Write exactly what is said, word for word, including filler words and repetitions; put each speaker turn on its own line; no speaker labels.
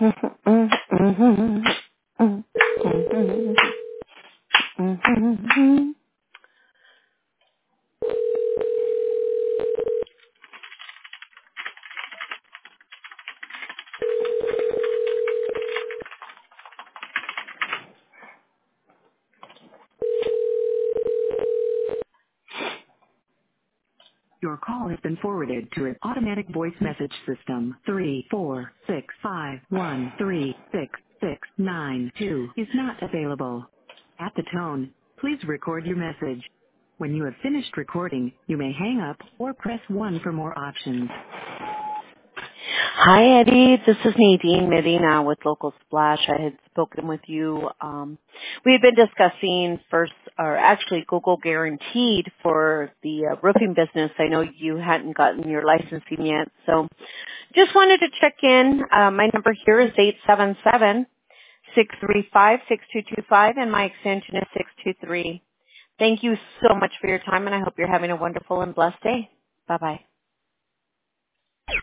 Your call has been forwarded to an automatic voice message system. Three four six five one three six six nine two is not available. At the tone, please record your message. When you have finished recording, you may hang up or press one for more options.
Hi, Eddie. This is Nadine Medina with Local Splash. I had spoken with you. Um, we had been discussing first, or actually Google Guaranteed for the uh, roofing business. I know you hadn't gotten your licensing yet, so just wanted to check in. Uh, my number here is eight seven seven, six three five, six two two five, and my extension is six two three. Thank you so much for your time, and I hope you're having a wonderful and blessed day. Bye-bye.